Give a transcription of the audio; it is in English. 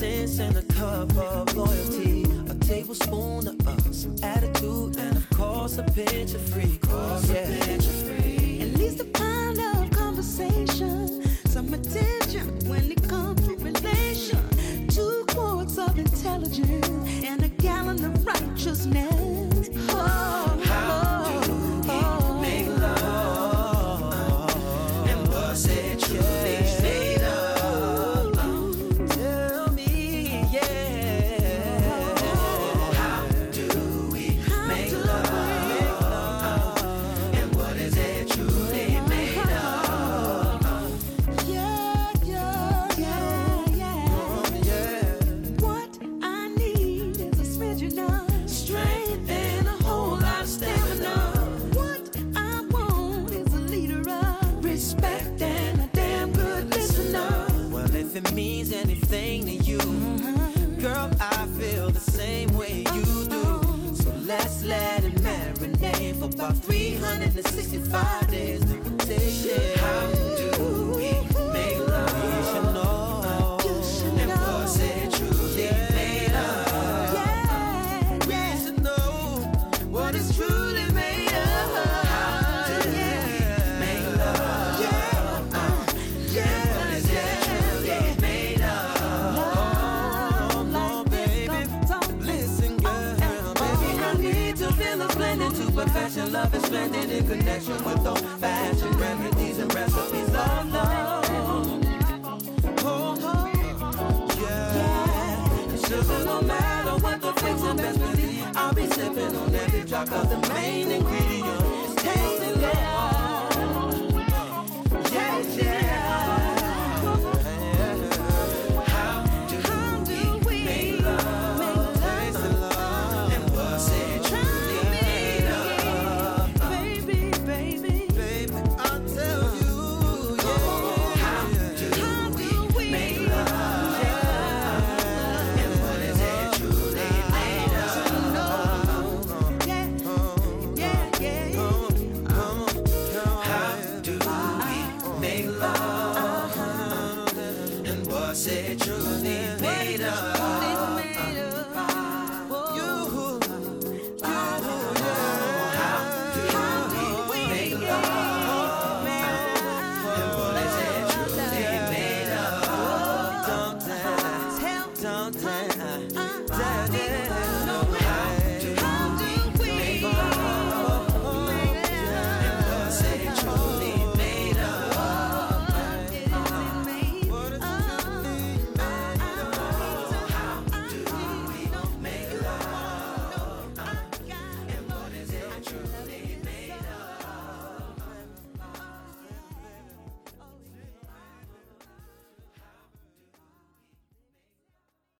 innocence and a cup of loyalty, a tablespoon of some attitude, and of course a pinch of free. At least a kind of conversation, some attention when it comes to relation, 2 quarts of intelligence and a gallon of righteousness. How do we make love? And was it truly made up? Tell me, yeah. How do we make love? And what is it truly made of? What I need is a smidgen of strength and a whole lot of stamina. What I want is a leader of respect and a damn good listener. Well, if it means anything to you, girl, I feel the same way you do. So let's let it marinate for about 365 days. Then we'll take it. How do we make love? You should know. And was it truly made of? We should know what is truly made of. How do we make love? What is it truly made of? Come on, baby. Listen, girl. Baby, I need to feel a blended to perfection. Love is blended in connection with old fashioned remedies and recipes of love. Yeah. Sugar, no matter what the fix and best will be, I'll be sipping on every drop of the main ingredient.